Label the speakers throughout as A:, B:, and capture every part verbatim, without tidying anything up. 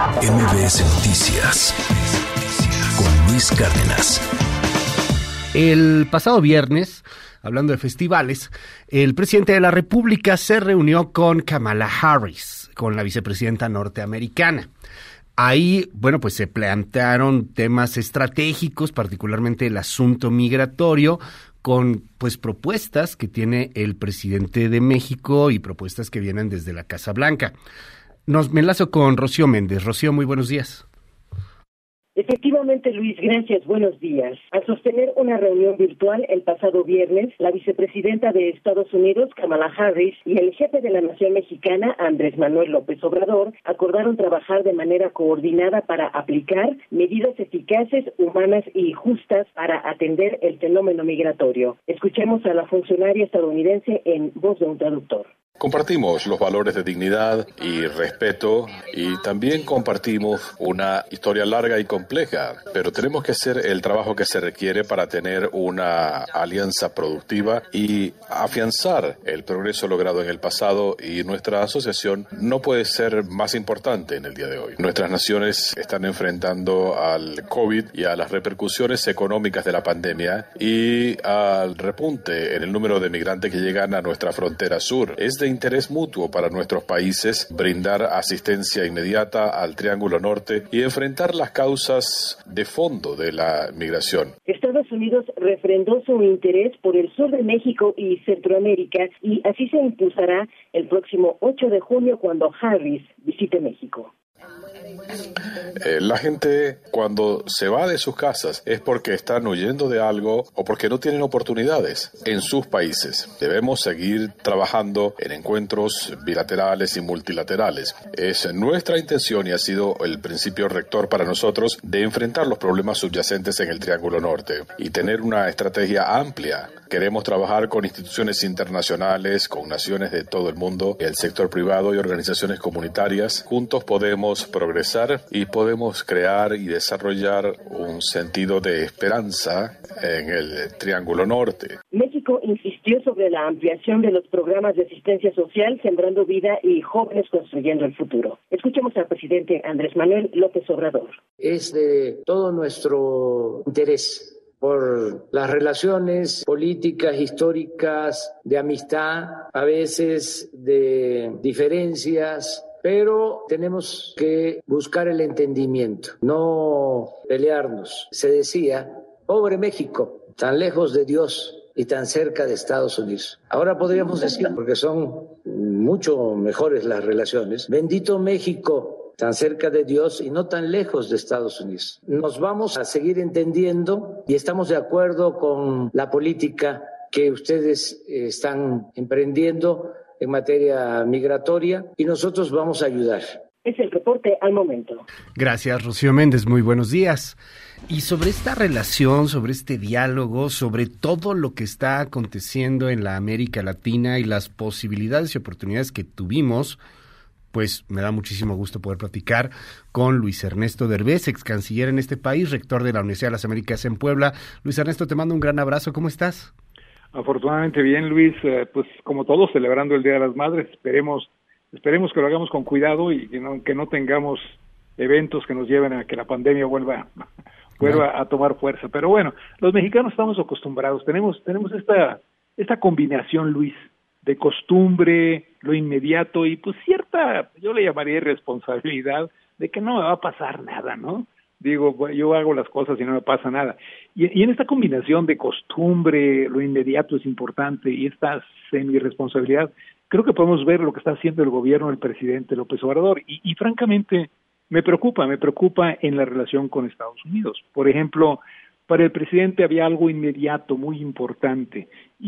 A: M B S Noticias con Luis Cárdenas.
B: El pasado viernes, hablando de festivales, el presidente de la República se reunió con Kamala Harris, con la vicepresidenta norteamericana. Ahí, bueno, pues se plantearon temas estratégicos, particularmente el asunto migratorio, con pues propuestas que tiene el presidente de México y propuestas que vienen desde la Casa Blanca. Nos me enlazo con Rocío Méndez. Rocío, muy buenos días.
C: Efectivamente, Luis, gracias, buenos días. Al sostener una reunión virtual el pasado viernes, la vicepresidenta de Estados Unidos, Kamala Harris, y el jefe de la nación mexicana, Andrés Manuel López Obrador, acordaron trabajar de manera coordinada para aplicar medidas eficaces, humanas y justas para atender el fenómeno migratorio. Escuchemos a la funcionaria estadounidense en voz de un traductor.
D: Compartimos los valores de dignidad y respeto y también compartimos una historia larga y compleja, pero tenemos que hacer el trabajo que se requiere para tener una alianza productiva y afianzar el progreso logrado en el pasado, y nuestra asociación no puede ser más importante en el día de hoy. Nuestras naciones están enfrentando al COVID y a las repercusiones económicas de la pandemia y al repunte en el número de migrantes que llegan a nuestra frontera sur. Es de interés mutuo para nuestros países brindar asistencia inmediata al Triángulo Norte y enfrentar las causas de fondo de la migración.
C: Estados Unidos refrendó su interés por el sur de México y Centroamérica, y así se impulsará el próximo ocho de junio cuando Harris visite México.
D: Eh, la gente cuando se va de sus casas es porque están huyendo de algo o porque no tienen oportunidades en sus países. Debemos seguir trabajando en encuentros bilaterales y multilaterales. Es nuestra intención y ha sido el principio rector para nosotros de enfrentar los problemas subyacentes en el Triángulo Norte y tener una estrategia amplia. Queremos trabajar con instituciones internacionales, con naciones de todo el mundo, el sector privado y organizaciones comunitarias. Juntos podemos progresar y podemos crear y desarrollar un sentido de esperanza en el Triángulo Norte.
C: México insistió sobre la ampliación de los programas de asistencia social, Sembrando Vida y Jóvenes Construyendo el Futuro. Escuchemos al presidente Andrés Manuel López Obrador.
E: Es de todo nuestro interés por las relaciones políticas, históricas, de amistad, a veces de diferencias, pero tenemos que buscar el entendimiento, no pelearnos. Se decía, pobre México, tan lejos de Dios y tan cerca de Estados Unidos. Ahora podríamos decir, porque son mucho mejores las relaciones, bendito México, tan cerca de Dios y no tan lejos de Estados Unidos. Nos vamos a seguir entendiendo y estamos de acuerdo con la política que ustedes están emprendiendo en materia migratoria, y nosotros vamos a ayudar.
C: Es el reporte al momento.
B: Gracias, Rocío Méndez. Muy buenos días. Y sobre esta relación, sobre este diálogo, sobre todo lo que está aconteciendo en la América Latina y las posibilidades y oportunidades que tuvimos, pues me da muchísimo gusto poder platicar con Luis Ernesto Derbez, ex canciller en este país, rector de la Universidad de las Américas en Puebla. Luis Ernesto, te mando un gran abrazo. ¿Cómo estás?
F: Afortunadamente bien, Luis, eh, pues como todos celebrando el Día de las Madres. Esperemos esperemos que lo hagamos con cuidado y que no, que no tengamos eventos que nos lleven a que la pandemia vuelva vuelva a tomar fuerza. Pero bueno, los mexicanos estamos acostumbrados, tenemos tenemos esta esta combinación, Luis, de costumbre, lo inmediato y pues cierta, yo le llamaría irresponsabilidad de que no me va a pasar nada, ¿no? Digo, yo hago las cosas y no me pasa nada. Y, y en esta combinación de costumbre, lo inmediato es importante, y esta semi-responsabilidad, creo que podemos ver lo que está haciendo el gobierno del presidente López Obrador. Y, y francamente, me preocupa, me preocupa en la relación con Estados Unidos. Por ejemplo, para el presidente había algo inmediato, muy importante,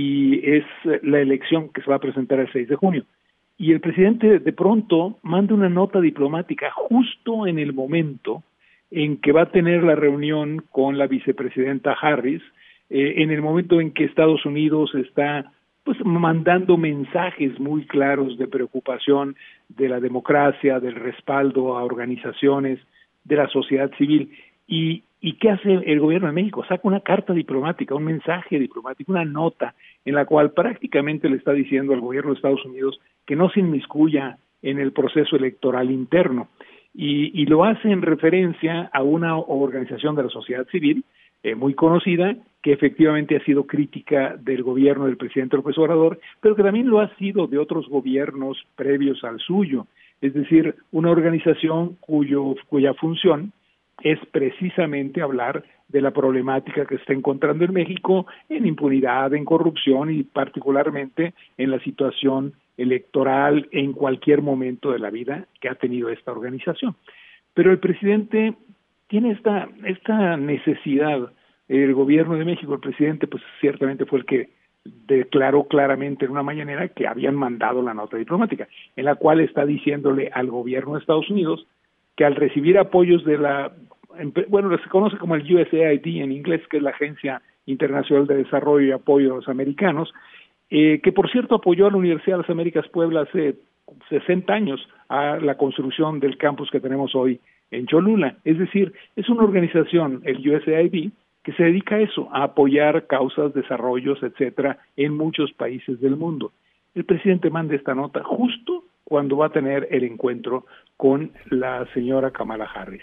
F: y es la elección que se va a presentar el seis de junio. Y el presidente de pronto manda una nota diplomática justo en el momento en que va a tener la reunión con la vicepresidenta Harris, eh, en el momento en que Estados Unidos está pues mandando mensajes muy claros de preocupación de la democracia, del respaldo a organizaciones de la sociedad civil. ¿Y, y qué hace el gobierno de México? Saca una carta diplomática, un mensaje diplomático, una nota en la cual prácticamente le está diciendo al gobierno de Estados Unidos que no se inmiscuya en el proceso electoral interno. y, y lo hace en referencia a una organización de la sociedad civil eh, muy conocida, que efectivamente ha sido crítica del gobierno del presidente López Obrador, pero que también lo ha sido de otros gobiernos previos al suyo, es decir, una organización cuyo, cuya función es precisamente hablar de la problemática que se está encontrando en México en impunidad, en corrupción y particularmente en la situación electoral en cualquier momento de la vida que ha tenido esta organización. Pero el presidente tiene esta, esta necesidad, el gobierno de México, el presidente pues ciertamente fue el que declaró claramente en una mañanera que habían mandado la nota diplomática, en la cual está diciéndole al gobierno de Estados Unidos que al recibir apoyos de la, bueno, se conoce como el U S A I D en inglés, que es la Agencia Internacional de Desarrollo y Apoyo a los Americanos, eh, que por cierto apoyó a la Universidad de las Américas Puebla hace sesenta años a la construcción del campus que tenemos hoy en Cholula. Es decir, es una organización, el U S A I D, que se dedica a eso, a apoyar causas, desarrollos, etcétera, en muchos países del mundo. El presidente manda esta nota justo cuando va a tener el encuentro con la señora Kamala Harris.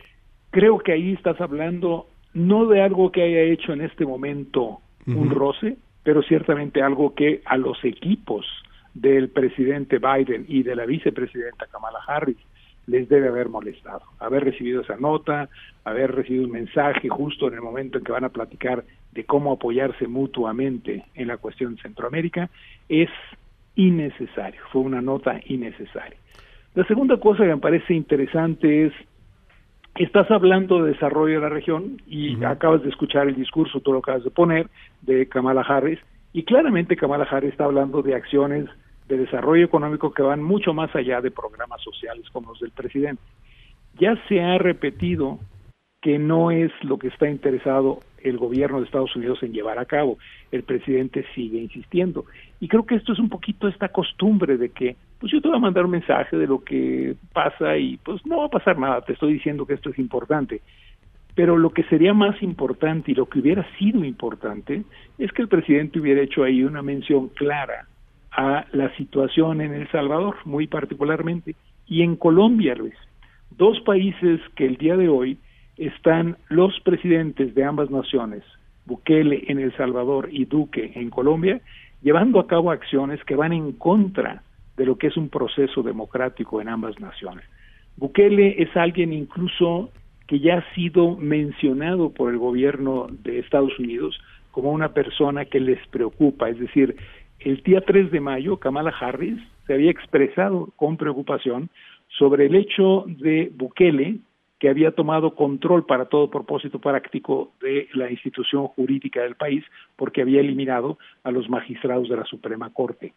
F: Creo que ahí estás hablando no de algo que haya hecho en este momento uh-huh. un roce, pero ciertamente algo que a los equipos del presidente Biden y de la vicepresidenta Kamala Harris les debe haber molestado. Haber recibido esa nota, haber recibido un mensaje justo en el momento en que van a platicar de cómo apoyarse mutuamente en la cuestión de Centroamérica, es innecesario, fue una nota innecesaria. La segunda cosa que me parece interesante es, estás hablando de desarrollo de la región y uh-huh. acabas de escuchar el discurso, tú lo acabas de poner, de Kamala Harris, y claramente Kamala Harris está hablando de acciones de desarrollo económico que van mucho más allá de programas sociales como los del presidente. Ya se ha repetido que no es lo que está interesado el gobierno de Estados Unidos en llevar a cabo. El presidente sigue insistiendo. Y creo que esto es un poquito esta costumbre de que, pues yo te voy a mandar un mensaje de lo que pasa y pues no va a pasar nada, te estoy diciendo que esto es importante. Pero lo que sería más importante y lo que hubiera sido importante es que el presidente hubiera hecho ahí una mención clara a la situación en El Salvador, muy particularmente, y en Colombia, Luis. Dos países que el día de hoy están los presidentes de ambas naciones, Bukele en El Salvador y Duque en Colombia, llevando a cabo acciones que van en contra de lo que es un proceso democrático en ambas naciones. Bukele es alguien incluso que ya ha sido mencionado por el gobierno de Estados Unidos como una persona que les preocupa, es decir, el día tres de mayo, Kamala Harris se había expresado con preocupación sobre el hecho de Bukele, que había tomado control para todo propósito práctico de la institución jurídica del país, porque había eliminado a los magistrados de la Suprema Corte.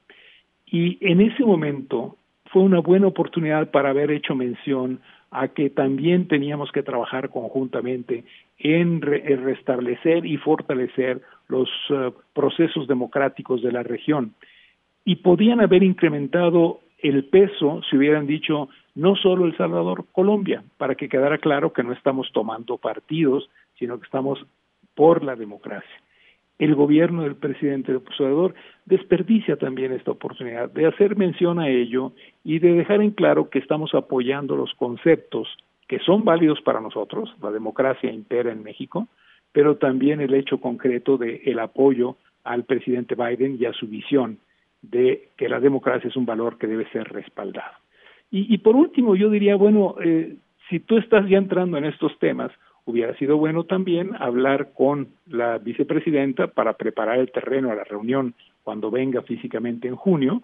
F: Y en ese momento fue una buena oportunidad para haber hecho mención a que también teníamos que trabajar conjuntamente en, re- en restablecer y fortalecer los uh, procesos democráticos de la región. Y podían haber incrementado el peso si hubieran dicho no solo El Salvador, Colombia, para que quedara claro que no estamos tomando partidos, sino que estamos por la democracia. El gobierno del presidente López Obrador desperdicia también esta oportunidad de hacer mención a ello y de dejar en claro que estamos apoyando los conceptos que son válidos para nosotros, la democracia impera en México, pero también el hecho concreto de el apoyo al presidente Biden y a su visión de que la democracia es un valor que debe ser respaldado. Y, y por último, yo diría, bueno, eh, si tú estás ya entrando en estos temas, hubiera sido bueno también hablar con la vicepresidenta para preparar el terreno a la reunión cuando venga físicamente en junio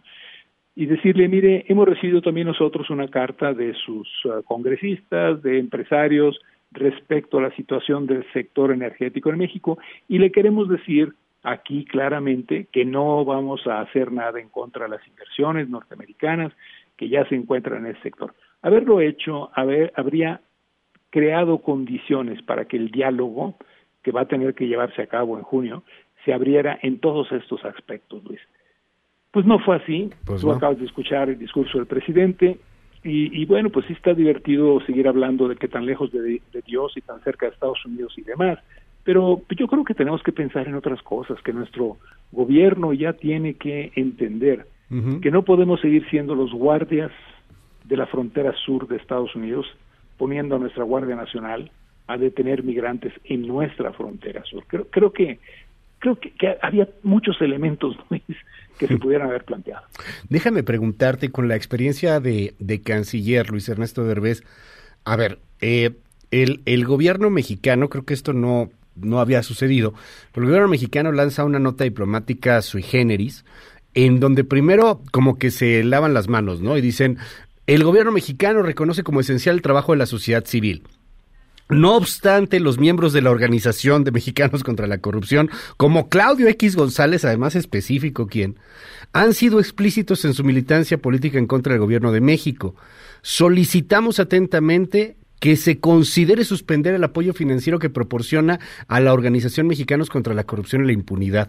F: y decirle, mire, hemos recibido también nosotros una carta de sus uh, congresistas, de empresarios, respecto a la situación del sector energético en México y le queremos decir aquí claramente que no vamos a hacer nada en contra de las inversiones norteamericanas que ya se encuentran en ese sector. Haberlo hecho, haber, habría creado condiciones para que el diálogo que va a tener que llevarse a cabo en junio se abriera en todos estos aspectos, Luis. Pues no fue así, pues tú no. Acabas de escuchar el discurso del presidente y, y bueno, pues sí está divertido seguir hablando de que tan lejos de, de Dios y tan cerca de Estados Unidos y demás, pero yo creo que tenemos que pensar en otras cosas, que nuestro gobierno ya tiene que entender uh-huh. que no podemos seguir siendo los guardias de la frontera sur de Estados Unidos, poniendo a nuestra Guardia Nacional a detener migrantes en nuestra frontera sur. Creo, creo que creo que, que había muchos elementos, Luis, que se pudieran haber planteado.
B: Déjame preguntarte, con la experiencia de, de canciller Luis Ernesto Derbez, a ver, eh, el, el gobierno mexicano, creo que esto no, no había sucedido, pero el gobierno mexicano lanza una nota diplomática sui generis, en donde primero como que se lavan las manos, ¿no? Y dicen, el gobierno mexicano reconoce como esencial el trabajo de la sociedad civil. No obstante, los miembros de la Organización de Mexicanos contra la Corrupción, como Claudio X González, además específico quién, han sido explícitos en su militancia política en contra del gobierno de México. Solicitamos atentamente que se considere suspender el apoyo financiero que proporciona a la Organización Mexicanos contra la Corrupción y la Impunidad.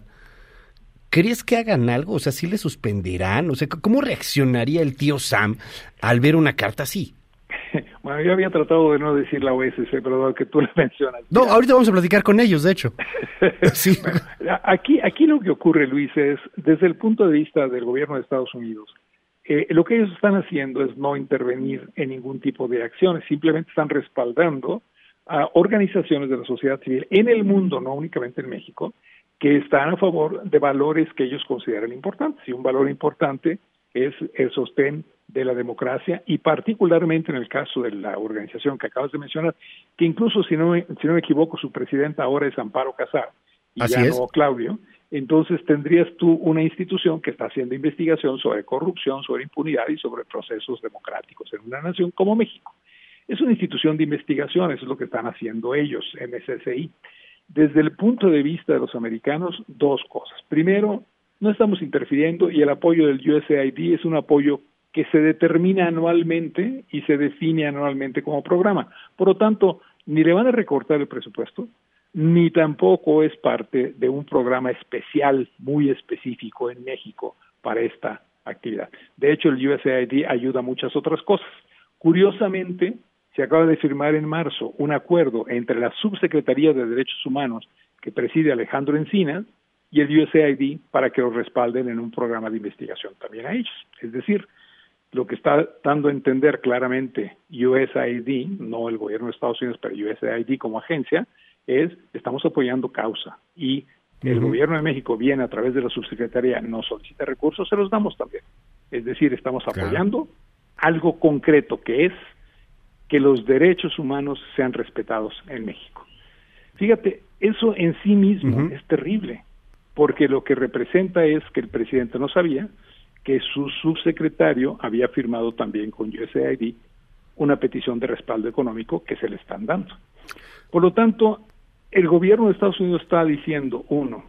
B: ¿Crees que hagan algo? O sea, ¿sí le suspenderán? O sea, ¿cómo reaccionaría el tío Sam al ver una carta así?
F: Bueno, yo había tratado de no decir la O S C, pero que tú la mencionas.
B: No, ahorita vamos a platicar con ellos, de hecho. Sí.
F: Bueno, aquí, aquí lo que ocurre, Luis, es, desde el punto de vista del gobierno de Estados Unidos, eh, lo que ellos están haciendo es no intervenir en ningún tipo de acciones, simplemente están respaldando a organizaciones de la sociedad civil en el mundo, no únicamente en México, que están a favor de valores que ellos consideran importantes. Y un valor importante es el sostén de la democracia, y particularmente en el caso de la organización que acabas de mencionar, que incluso, si no me, si no me equivoco, su presidenta ahora es Amparo Casar, y
B: Así
F: ya
B: es.
F: no Claudio. Entonces tendrías tú una institución que está haciendo investigación sobre corrupción, sobre impunidad y sobre procesos democráticos en una nación como México. Es una institución de investigación, eso es lo que están haciendo ellos, M S C I. Desde el punto de vista de los americanos, dos cosas. Primero, no estamos interfiriendo, y el apoyo del U S A I D es un apoyo que se determina anualmente y se define anualmente como programa. Por lo tanto, ni le van a recortar el presupuesto, ni tampoco es parte de un programa especial, muy específico en México para esta actividad. De hecho, el U S A I D ayuda a muchas otras cosas. Curiosamente, se acaba de firmar en marzo un acuerdo entre la Subsecretaría de Derechos Humanos, que preside Alejandro Encinas, y el U S A I D para que los respalden en un programa de investigación también a ellos. Es decir, lo que está dando a entender claramente U S A I D, no el gobierno de Estados Unidos, pero U S A I D como agencia, es estamos apoyando causa, y el uh-huh. gobierno de México viene a través de la subsecretaría, nos solicita recursos, se los damos también. Es decir, estamos apoyando claro. algo concreto, que es que los derechos humanos sean respetados en México. Fíjate, eso en sí mismo uh-huh. es terrible, porque lo que representa es que el presidente no sabía que su subsecretario había firmado también con U S A I D una petición de respaldo económico que se le están dando. Por lo tanto, el gobierno de Estados Unidos está diciendo, uno,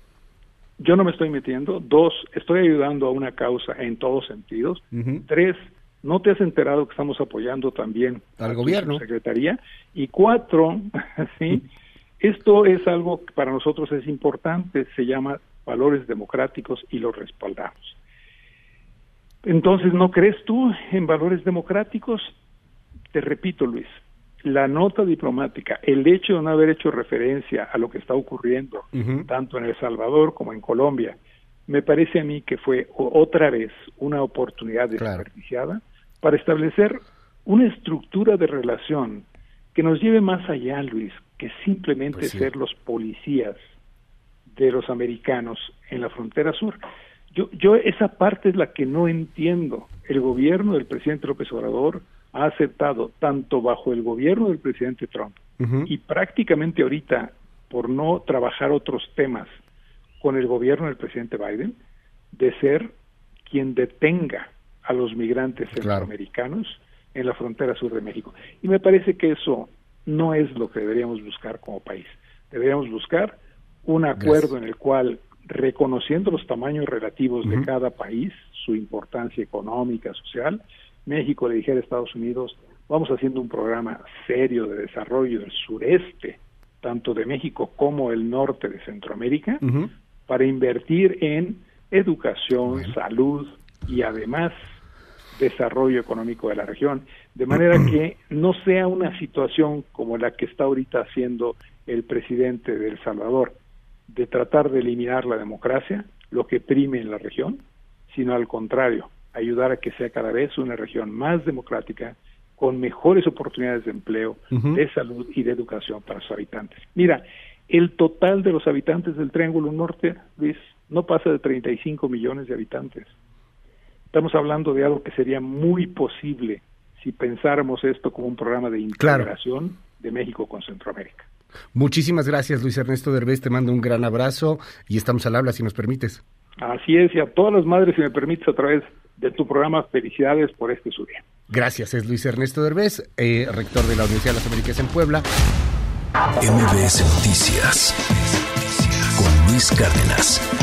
F: yo no me estoy metiendo; dos, estoy ayudando a una causa en todos sentidos; uh-huh. tres, no te has enterado que estamos apoyando también
B: al
F: a
B: gobierno,
F: tu secretaría; y cuatro, ¿sí? Uh-huh. Esto es algo que para nosotros es importante, se llama valores democráticos y los respaldamos. Entonces, ¿no crees tú en valores democráticos? Te repito, Luis, la nota diplomática, el hecho de no haber hecho referencia a lo que está ocurriendo, uh-huh. tanto en El Salvador como en Colombia, me parece a mí que fue otra vez una oportunidad desperdiciada claro. para establecer una estructura de relación que nos lleve más allá, Luis, que simplemente pues sí. ser los policías de los americanos en la frontera sur. Yo, yo esa parte es la que no entiendo. El gobierno del presidente López Obrador ha aceptado, tanto bajo el gobierno del presidente Trump, uh-huh. y prácticamente ahorita, por no trabajar otros temas con el gobierno del presidente Biden, de ser quien detenga a los migrantes claro. centroamericanos en la frontera sur de México. Y me parece que eso no es lo que deberíamos buscar como país. Deberíamos buscar un acuerdo Gracias. en el cual, reconociendo los tamaños relativos uh-huh. de cada país, su importancia económica, social, México le dijera a Estados Unidos, vamos haciendo un programa serio de desarrollo del sureste, tanto de México como el norte de Centroamérica, uh-huh. para invertir en educación, bueno. salud y además desarrollo económico de la región, de manera que no sea una situación como la que está ahorita haciendo el presidente de El Salvador, de tratar de eliminar la democracia, lo que prime en la región, sino al contrario, ayudar a que sea cada vez una región más democrática, con mejores oportunidades de empleo, uh-huh. de salud y de educación para sus habitantes. Mira, el total de los habitantes del Triángulo Norte, Luis, no pasa de treinta y cinco millones de habitantes. Estamos hablando de algo que sería muy posible si pensáramos esto como un programa de integración claro. de México con Centroamérica.
B: Muchísimas gracias, Luis Ernesto Derbez, te mando un gran abrazo y estamos al habla, si nos permites.
F: Así es, y a todas las madres, si me permites, a través de tu programa, felicidades por este su día.
B: Gracias, es Luis Ernesto Derbez, eh, rector de la Universidad de las Américas en Puebla.
A: M B S Noticias con Luis Cárdenas.